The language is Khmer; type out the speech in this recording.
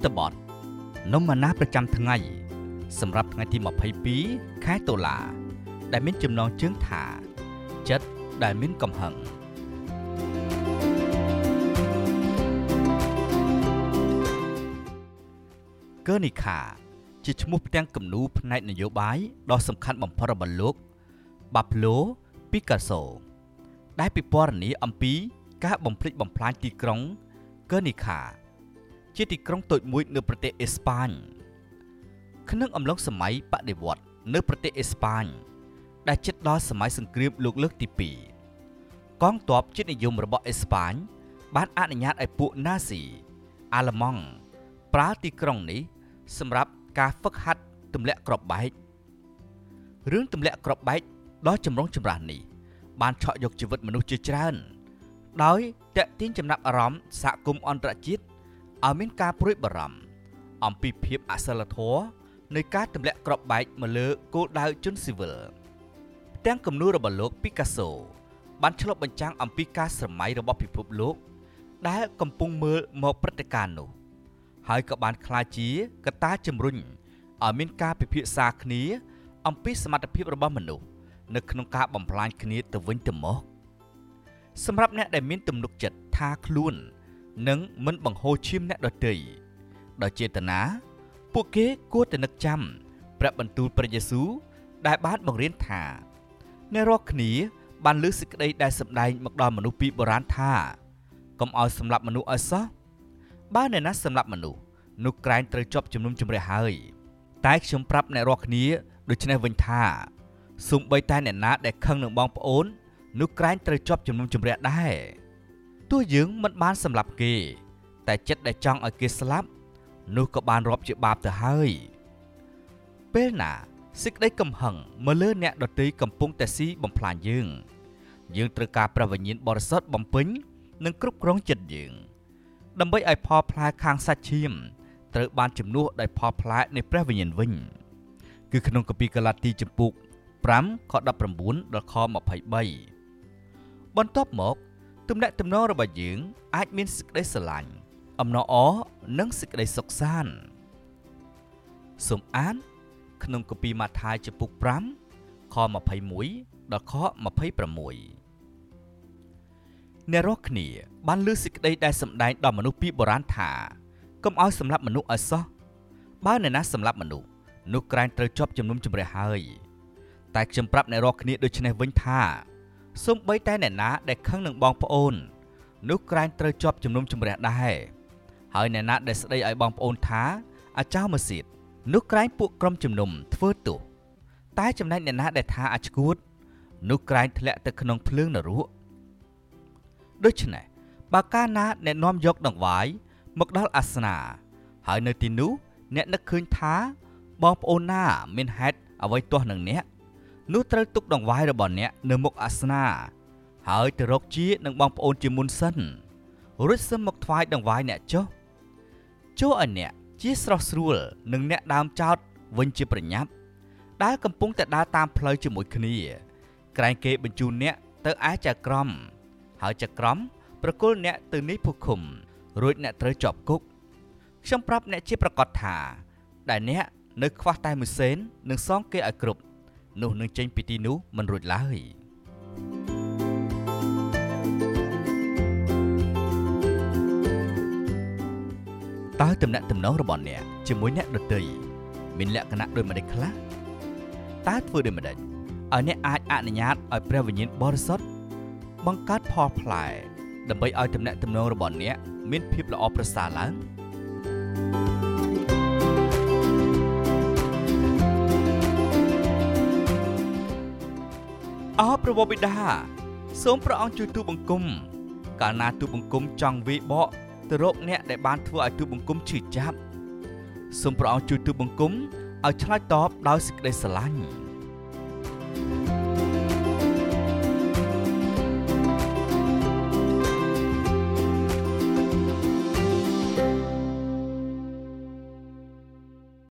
បទនំអាណាប្រចាំថ្ងៃសម្រាប់ថ្ងៃទី22ខែតុលាដែលមានចំណងជើងថាចិត្តដែលមានកំហឹងកើនីខាជាឈ្មោះផ្ទាំងគំនូរផ្នែកនយោបាយដ៏សំខាន់បំផុតរបស់លោកបាប់ឡូពីកាសូដែលពិពណ៌នាអំពីការបំផ្លិចបំផ្លាញទីក្រុងកើនីខាជាទីក្រុងតូចមួយនៅប្រទេសអេស្ប៉ាញក្នុងអំឡុងសម័យបដិវត្តន៍នៅប្រទេសអេស្ប៉ាញដែលជិតដល់សម័យសង្គ្រាមលោកលើកទី2កងទ័ពជាតិនិយមរបស់អេស្ប៉ាញបានអនុញ្ញាតឲ្យពួកណាស៊ីអាល្លឺម៉ង់ប្រើទីក្រុងនេះសម្រាប់ការហ្វឹកហាត់ទម្លាក់គ្រាប់បែករឿងទម្លាក់គ្រាប់បែកដ៏ចម្រុងចម្រាស់នេះបានឆក់យកជីវិតមនុស្សជាច្រើនដោយទាក់ទាញចំណាប់អារម្មណ៍សហគមន៍អន្តរជាតិឲ្យមានការព្រួយបារម្ភអំពីភាពអសិលធម៌នៃការទម្លាក់គ្រាប់បែកមកលើគោលដៅជនស៊ីវិលទាំងគំនូររបស់លោកពីកាសូបានឆ្លុះបញ្ចាំងអំពីការស្រមៃរបស់ពិភពលោកដែលកំពុងមើលមកព្រឹត្តិការណ៍នោះហើយក៏បានក្លាយជាកត្តាជំរុញឲ្យមានការពិភាក្សាគ្នាអំពីសមត្ថភាពរបស់មនុស្សនៅក្នុងការបំផ្លាញគ្នាទៅវិញទៅមកសម្រាប់អ្នកដែលមានទំនុកចិត្តថាខ្លួននឹងមិនបង្ហូរឈាមអ្នកដទៃដោយចេតនាពួកគេគួរតែនឹកចាំព្រះបន្ទូលព្រះយេស៊ូវដែលបានបង្រៀនថាអ្នករាល់គ្នាបានលើសេចក្តីដែលសម្ដែងមកដល់មនុស្សពីបុរាណថាកុំឲ្យសម្លាប់មនុស្សឲ្យសោះបើអ្នកណាសម្លាប់មនុស្សនោះក្រែងត្រូវជាប់ជំនុំជម្រះហើយតែខ្ញុំប្រាប់អ្នករាល់គ្នាដូច្នេះវិញថាសូម្បីតែអ្នកណាដែលខឹងនឹងបងប្អូននោះក្រែងត្រូវជាប់ជំនុំជម្រះដែរទោះយើងមិនបានសម្លាប់គេតែចិត្តដែលចង់ឲ្យគេស្លាប់នោះក៏បានរាប់ជាបាបទៅហើយពេលណាសេចក្តីកំហឹងមកលើអ្នកដទៃកំពុងតែស៊ីបំផ្លាញយើងត្រូវការព្រះវិញ្ញាណបរិសុទ្ធបំពេញនិងគ្រប់គ្រងចិត្តយើងដើម្បីឲ្យផលផ្លែខាងសាច់ឈាមត្រូវបានជំនួសដោយផលផ្លែនៃព្រះវិញ្ញាណវិញគឺក្នុងគម្ពីរកាឡាទីចំពុក5ខ19ដល់ខ23បន្ទាប់មកទំនាក់ទំនងរបស់យើងអាចមានសេចក្តីស្រឡាញ់អំណរអរនិងសេចក្តីសុខសាន្តសូមអានក្នុងគម្ពីរម៉ាថាយចំពុក5ខ21ដល់ខ26អ្នករាល់គ្នាបានលើសេចក្តីដែលសម្ដែងដល់មនុស្សពីបុរាណថាកុំឲ្យសម្លាប់មនុស្សឲ្យសោះបើអ្នកណាសម្លាប់មនុស្សនោះក្រែងត្រូវជាប់ជំនុំជម្រះហើយតែខ្ញុំប្រាប់អ្នករាល់គ្នាដូច្នេះវិញថាសូម្បីតែអ្នកណាដែលខឹងនឹងបងប្អូននោះក្រែងត្រូវជាប់ជំនុំជម្រះដែរហើយអ្នកណាដែលស្ដីឲ្យបងប្អូនថាអាចោម៉ាស៊ីតនោះក្រែងពួកក្រុមជំនុំធ្វើទោសតែចំណែកអ្នកណាដែលថាអាចឈួតនោះក្រែងធ្លាក់ទៅក្នុងភ្លើងនរកដូច្នេះបើកាលណាអ្នកនាំយកដង្វាយមកដល់អាសនៈហើយនៅទីនោះអ្នកនឹកឃើញថាបងប្អូនណាមានហេតុអ្វីទាស់នឹងអ្នកនោះត្រូវទុកដង្វាយរបស់អ្នកនៅមុខអាសនៈហើយទៅរកជានឹងបងប្អូនជាមុនសិនរួចសឹមមកថ្វាយដង្វាយអ្នកចុះចូលឲ្យអ្នកជាស្រស់ស្រួលនឹងអ្នកដើមចោតវិញជាប្រញាប់ដែលកំពុងតែដើរតាមផ្លូវជាមួយគ្នាក្រែងគេបញ្ជូនអ្នកទៅឯចៅក្រមហើយចៅក្រមប្រគល់អ្នកទៅនេះភូឃុំរួចអ្នកត្រូវជាប់គុកខ្ញុំប្រាប់អ្នកជាប្រកាសថាដែលអ្នកនៅខ្វះតែមួយសេននឹងសងគេឲ្យគ្រប់នោះនឹងចេញពីទីនោះមិនរួចឡើយតើទំនាក់ទំនងរបស់អ្នកជាមួយអ្នកដទៃមានលក្ខណៈដូចម្តេចខ្លះតើធ្វើដូចម្តេចឲ្យអ្នកអាចអនុញ្ញាតឲ្យព្រះវិញ្ញាណបរិសុទ្ធបង្កើតផលផ្លែដើម្បីឲ្យទំនាក់ទំនងរបស់អ្នកមានភាពល្អប្រសើរឡើងអរព្រះបិតាសូមព្រះអង្គជួយទូលបង្គំកាលណាទូលបង្គំចង់វាយបកទៅរកអ្នកដែលបានធ្វើឲ្យទូលបង្គំឈឺចាប់សូមព្រះអង្គជួយទូលបង្គំឲ្យឆ្លើយតបដោយសេចក្តីស្រឡាញ់